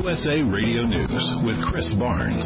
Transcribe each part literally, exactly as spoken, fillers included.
U S A Radio News with Chris Barnes.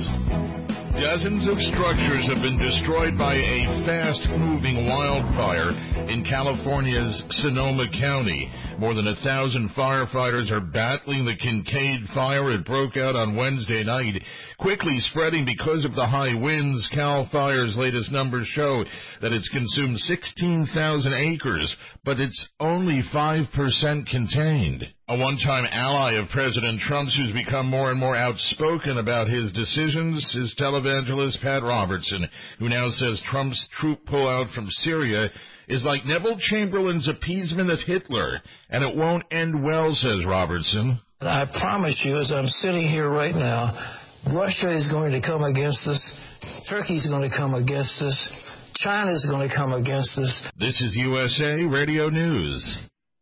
Dozens of structures have been destroyed by a fast-moving wildfire in California's Sonoma County. More than a thousand firefighters are battling the Kincaid fire. It broke out on Wednesday night, quickly spreading because of the high winds. Cal Fire's latest numbers show that it's consumed sixteen thousand acres, but it's only five percent contained. A one-time ally of President Trump's who's become more and more outspoken about his decisions is televangelist Pat Robertson, who now says Trump's troop pullout from Syria is like Neville Chamberlain's appeasement of Hitler, and it won't end well, says Robertson. I promise you, as I'm sitting here right now, Russia is going to come against us, Turkey is going to come against us, China is going to come against us. This is U S A Radio News.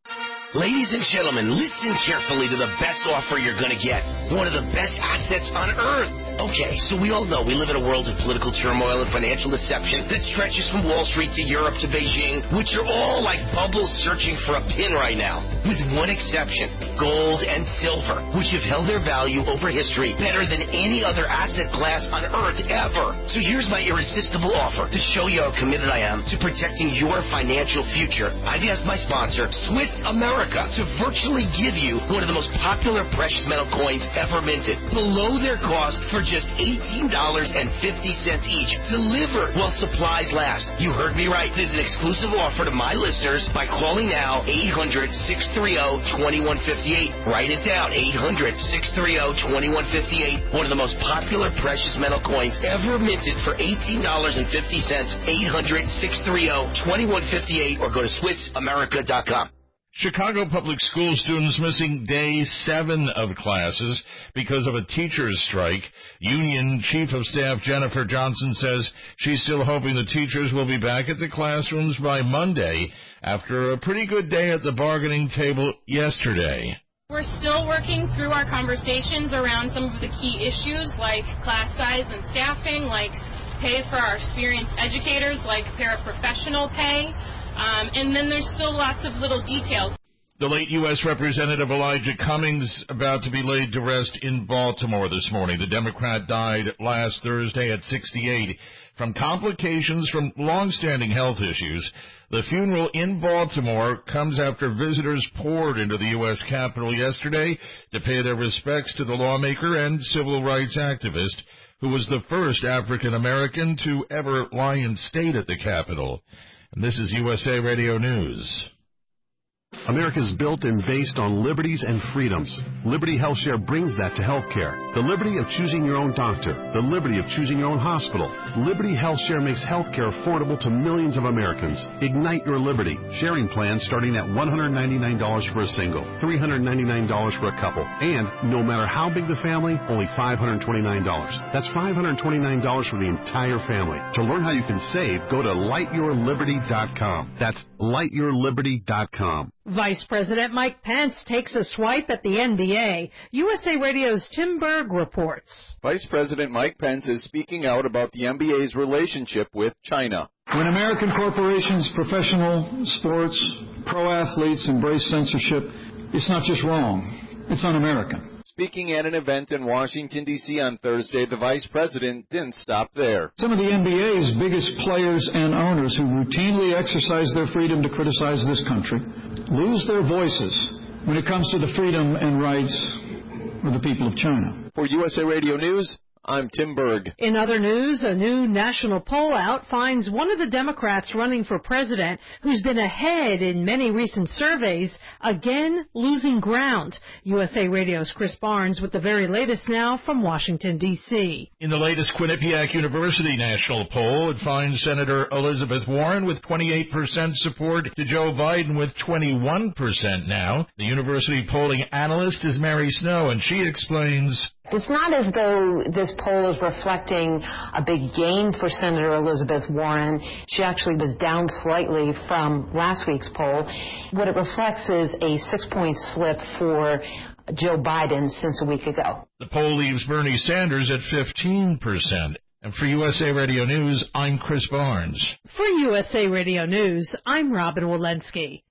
Ladies and gentlemen, listen carefully to the best offer you're going to get. One of the best assets on earth. Okay, so we all know we live in a world of political turmoil and financial deception that stretches from Wall Street to Europe to Beijing, which are all like bubbles searching for a pin right now. With one exception, gold and silver, which have held their value over history better than any other asset class on earth ever. So here's my irresistible offer to show you how committed I am to protecting your financial future. I've asked my sponsor, Swiss America, to virtually give you one of the most popular precious metal coins ever minted, below their cost for just eighteen dollars and fifty cents each, delivered while supplies last. You heard me right. This is an exclusive offer to my listeners by calling now eight hundred, six three zero, two one five eight. Write it down, eight hundred, six three zero, two one five eight. One of the most popular precious metal coins ever minted for eighteen dollars and fifty cents. eight hundred, six three zero, two one five eight or go to Swiss America dot com. Chicago public school students missing day seven of classes because of a teacher's strike. Union Chief of Staff Jennifer Johnson says she's still hoping the teachers will be back at the classrooms by Monday after a pretty good day at the bargaining table yesterday. We're still working through our conversations around some of the key issues like class size and staffing, like pay for our experienced educators, like paraprofessional pay. Um, and then there's still lots of little details. The late U S Representative Elijah Cummings about to be laid to rest in Baltimore this morning. The Democrat died last Thursday at sixty-eight from complications from long-standing health issues. The funeral in Baltimore comes after visitors poured into the U S Capitol yesterday to pay their respects to the lawmaker and civil rights activist who was the first African-American to ever lie in state at the Capitol. And this is U S A Radio News. America is built and based on liberties and freedoms. Liberty HealthShare brings that to healthcare. The liberty of choosing your own doctor. The liberty of choosing your own hospital. Liberty HealthShare makes healthcare affordable to millions of Americans. Ignite your liberty. Sharing plans starting at one hundred ninety-nine dollars for a single, three hundred ninety-nine dollars for a couple, and no matter how big the family, only five hundred twenty-nine dollars. That's five hundred twenty-nine dollars for the entire family. To learn how you can save, go to light your liberty dot com. That's light your liberty dot com. Vice President Mike Pence takes a swipe at the N B A. U S A Radio's Tim Berg reports. Vice President Mike Pence is speaking out about the N B A's relationship with China. When American corporations, professional sports, pro athletes embrace censorship, it's not just wrong, it's un-American. Speaking at an event in Washington, D C on Thursday, the vice president didn't stop there. Some of the N B A's biggest players and owners who routinely exercise their freedom to criticize this country lose their voices when it comes to the freedom and rights of the people of China. For U S A Radio News, I'm Tim Berg. In other news, a new national poll out finds one of the Democrats running for president, who's been ahead in many recent surveys, again losing ground. U S A Radio's Chris Barnes with the very latest now from Washington, D C. In the latest Quinnipiac University national poll, it finds Senator Elizabeth Warren with twenty-eight percent support to Joe Biden with twenty-one percent now. The university polling analyst is Mary Snow, and she explains... It's not as though this poll is reflecting a big gain for Senator Elizabeth Warren. She actually was down slightly from last week's poll. What it reflects is a six-point slip for Joe Biden since a week ago. The poll leaves Bernie Sanders at fifteen percent. And for U S A Radio News, I'm Chris Barnes. For U S A Radio News, I'm Robin Walensky.